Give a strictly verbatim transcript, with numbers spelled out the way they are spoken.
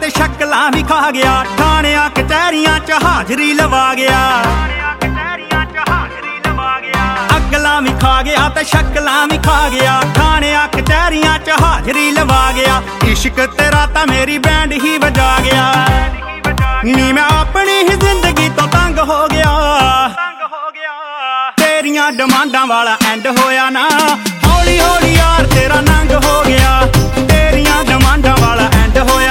ਤੇ ਸ਼ਕਲਾਂ ਵੀ ਖਾ ਗਿਆ। ਥਾਣਿਆਂ ਕਚਹਿਰੀਆਂ ਚ ਹਾਜ਼ਰੀ ਲਵਾ ਗਿਆ। ਅਕਲਾਂ ਵੀ ਖਾ ਗਿਆ ਤੇ ਸ਼ਕਲਾਂ ਵੀ ਖਾ ਗਿਆ। ਥਾਣਿਆਂ ਕਚਹਿਰੀਆਂ ਚ ਹਾਜ਼ਰੀ ਲਵਾ ਗਿਆ। ਇਸ਼ਕ ਤੇਰਾ ਤਾਂ ਮੇਰੀ ਬੈਂਡ ਹੀ ਵਜਾ ਗਿਆ। ਨੀ ਮੈਂ ਆਪਣੀ ਹੀ ਜ਼ਿੰਦਗੀ ਤੋਂ ਤੰਗ ਹੋ ਗਿਆ। ਤੇਰੀਆਂ ਡਿਮਾਂਡਾਂ ਵਾਲਾ ਐਂਡ ਹੋਇਆ ਨਾ, ਹੌਲੀ ਹੌਲੀ ਯਾਰ ਤੇਰਾ ਨੰਗ ਹੋ ਗਿਆ। ਤੇਰੀਆਂ ਡਿਮਾਂਡਾਂ ਵਾਲਾ ਐਂਡ ਹੋਇਆ